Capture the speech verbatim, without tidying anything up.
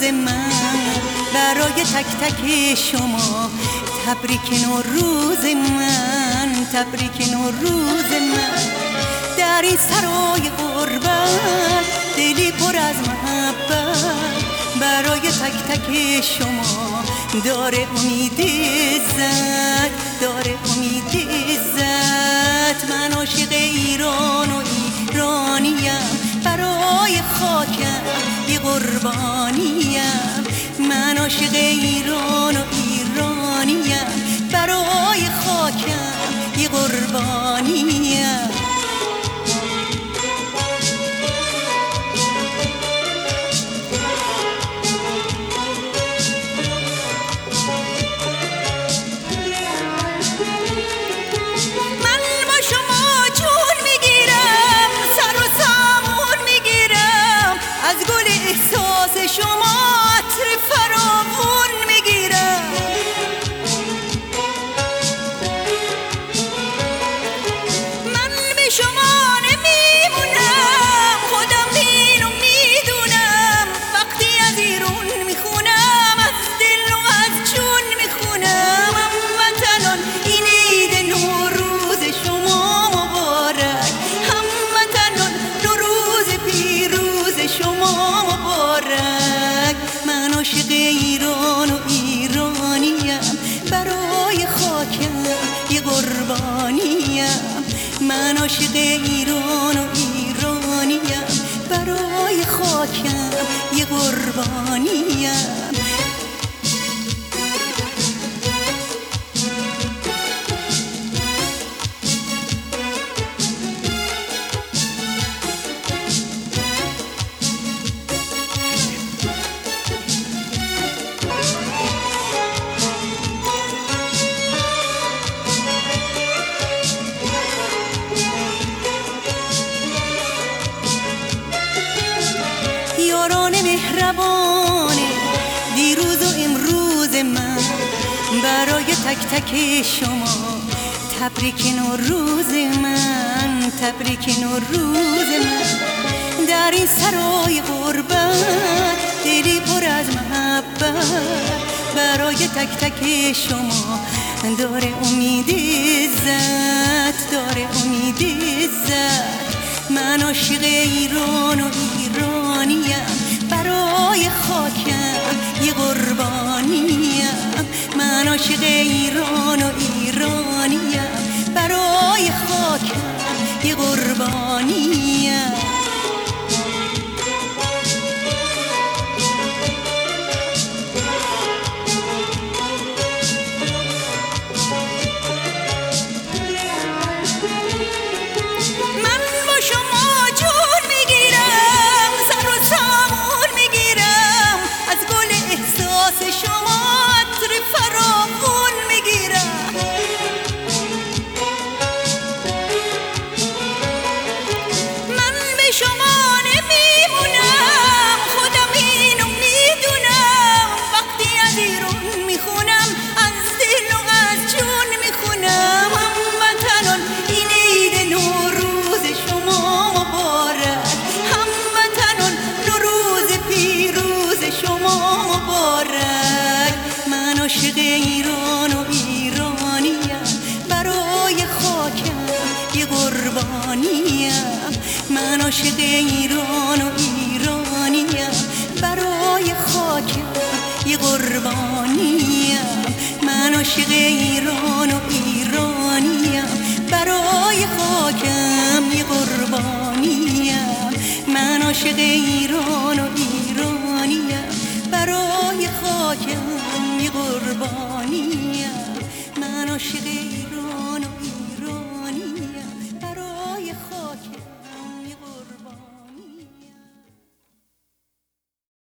من برای تک تک شما تبریک نوروز من، تبریک نوروز من. در این سرای غربت دلی پر از محبت برای تک تک شما داره امید عزت، داره امید عزت. من عاشق ایران و ایرانیم، برای خاکم یه قربانیم. من عاشق ایران و ایرانیم، برای خاکم یه قربانیم. احساس شما عطر فراوون میگیرم. من به شما نمیمونم، خودم اینو میدونم. وقتی از ایرون میخونم از دل و از جون میخونم. هموطنان این عید نوروز شما مبارک، هموطنان نوروز پیروز شما مبارک. من عاشق ایران و ایرانیم، برای خاکم یه قربانیم. من عاشق ایران و ایرانیم، برای خاکم یه قربانیم. یاران مهربانه دیروز و امروز من برای تک تک شما تبریک نوروز من، تبریک نوروز من. در این سرای غربت دلی پر از محبت برای تک تک شما داره امید عزت، داره امید عزت. من عاشق ایران و ایرانیم، برای خاکم یه قربانیم. من عاشق ایران و ایرانیم، برای خاکم یه قربانیم. شما عطر فراوون میگیرم. من به شما نمیمونم، خودم اینو میدونم. وقتی از ایرون میخونم از دل و از جون میخونم. هموطنان این عید نوروز شما مبارک، هموطنان نوروز پیروز شما مبارک. من عاشق ایران و ایرانیم، برای خاکم یه قربانیم. من عاشق ایران و ایرانیم، برای خاکم یه قربانیم. من عاشق ایران و ایرانیم، برای خاکم یه قربانیم. من عاشق ایران و ایرانیم، برای خاکم یه قربانیم. من عاشق ایران